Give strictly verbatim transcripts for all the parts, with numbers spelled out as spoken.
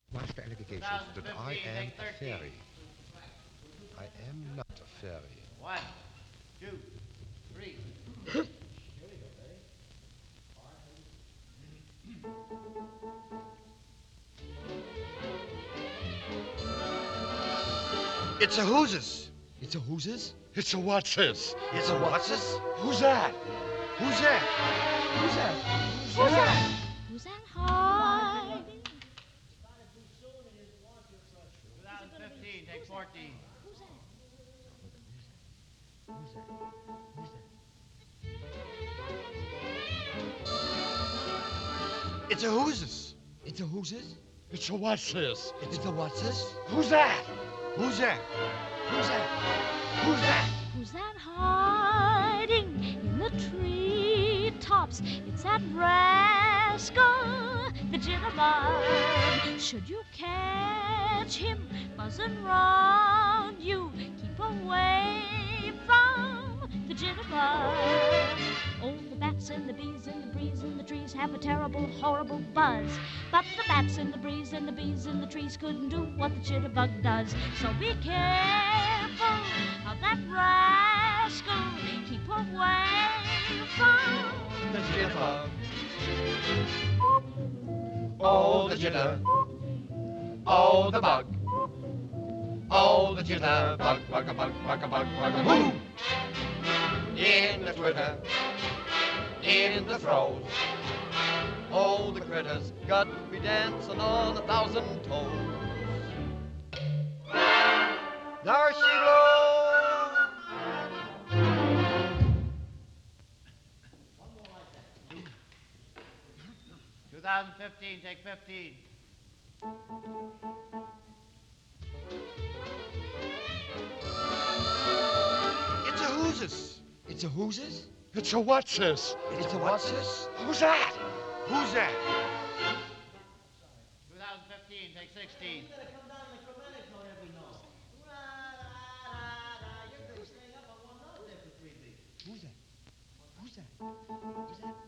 My specification is that I am a fairy. I am not a fairy. One, two, three. It's a Hooses. It's a who's It's a what's this? It's a what's this? Who's that? Who's that? Who's that? Who's that? Who's that hiding? twenty fifteen, take fourteen. Who's that? Who's that? Who's that? It's a Hooses. It's a who's It's a what's this? It's a what's this? Who's that? Who's that? Who's that? Who's that? Who's that hiding in the treetops? It's that rascal, the jitterbug. Should you catch him buzzing round you, keep away from the jitterbug. Oh, the bats and the bees and the breeze and the trees have a terrible, horrible buzz. But the bats and the breeze and the bees and the trees couldn't do what the jitterbug does. So be careful of that rascal. Keep away from The jitterbug. Oh, the jitter. Oh, the bug. Oh, the jitter. Bug, bug, a bug, bug, a bug, bug, a boo. In the twitter. In the throes. Oh, the critters got me dancing on a thousand toes. There she blows. twenty fifteen, take fifteen. It's a Hooses. It's a who's It's a what's this? It's a what's this? Who's that? Who's that? twenty fifteen, take sixteen. Who's that? Who's that? Who's that?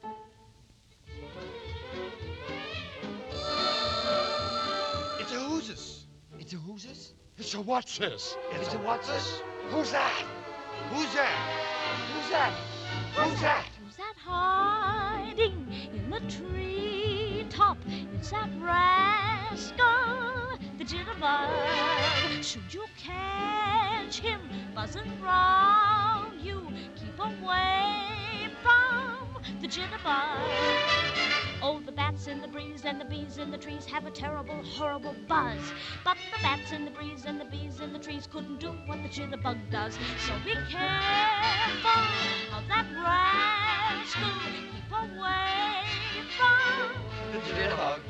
It's a Hooses. It's a who's It's a what's this? It's a what's this? Who's that? Who's that? Who's that? Who's that? Who's that hiding in the treetop? It's that rascal, the jitterbug. Should you catch him buzzing round you, keep away from the jitterbug. Oh, the bats in the breeze and the bees in the trees have a terrible, horrible buzz. But the bats in the breeze and the bees in the trees couldn't do what the jitterbug does. So be careful of that rascal. Keep away from The jitterbug.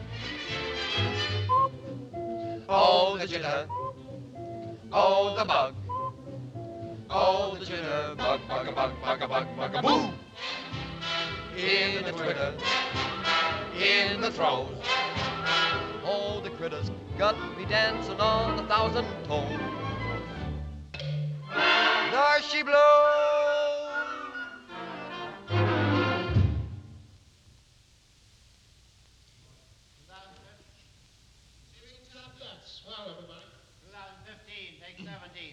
Oh, the jitter. Oh, the bug. Oh, the jitter. Bug, bug, a bug, bug, a bug, bug, a boo. In the twitter. In the throes. Oh, the critters got me dancing on a thousand toes. There she blows. twenty fifteen, take seventeen.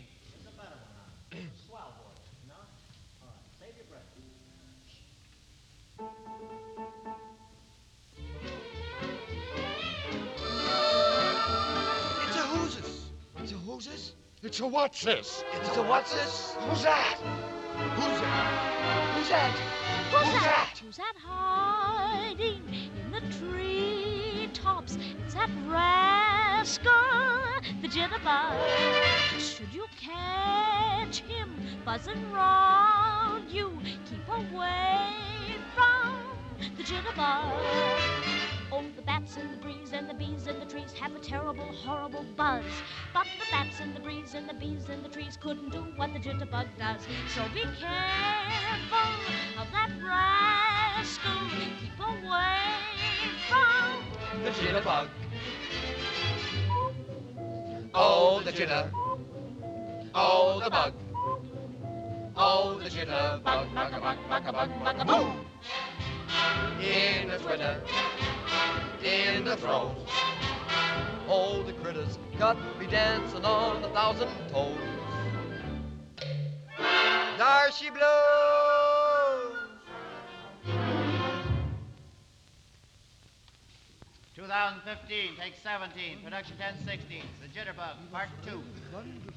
It's a Hooses. It's a who's It's a what's this? It's a what's this? Who's that? Who's that? Who's that? Who's Who's that? that? Who's that hiding in the treetops? It's that rascal, the jitterbug. Should you catch him buzzing round you, keep away from the jitterbug. Oh, the bats and the breeze and the bees and the trees have a terrible, horrible buzz. But the bats and the breeze and the bees and the trees couldn't do what the jitterbug does. So be careful of that rascal. Keep away from The jitterbug. Oh, the jitter. Oh, the bug. Oh, the jitter. Bug, bug, a bug, bug, a bug, bug, a boo. In the twitter. In the throes. Oh, got me dancing on a thousand toes. There she blows. two thousand fifteen, take seventeen. Production ten sixteen. The Jitterbug, part two.